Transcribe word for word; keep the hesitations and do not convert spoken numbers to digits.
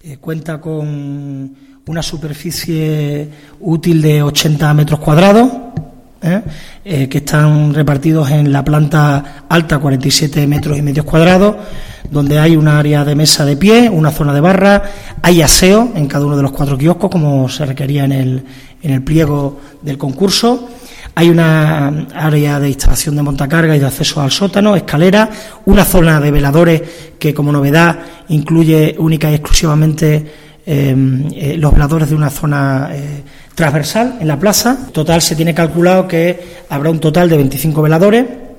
Eh, cuenta con una superficie útil de ochenta metros cuadrados, ¿eh? Eh, que están repartidos en la planta alta, cuarenta y siete metros y medio cuadrados, donde hay un área de mesa de pie, una zona de barra, hay aseo en cada uno de los cuatro kioscos, como se requería en el, en el pliego del concurso. Hay una área de instalación de montacarga y de acceso al sótano, escalera, una zona de veladores que, como novedad, incluye única y exclusivamente eh, eh, los veladores de una zona eh, transversal en la plaza. En total se tiene calculado que habrá un total de veinticinco veladores.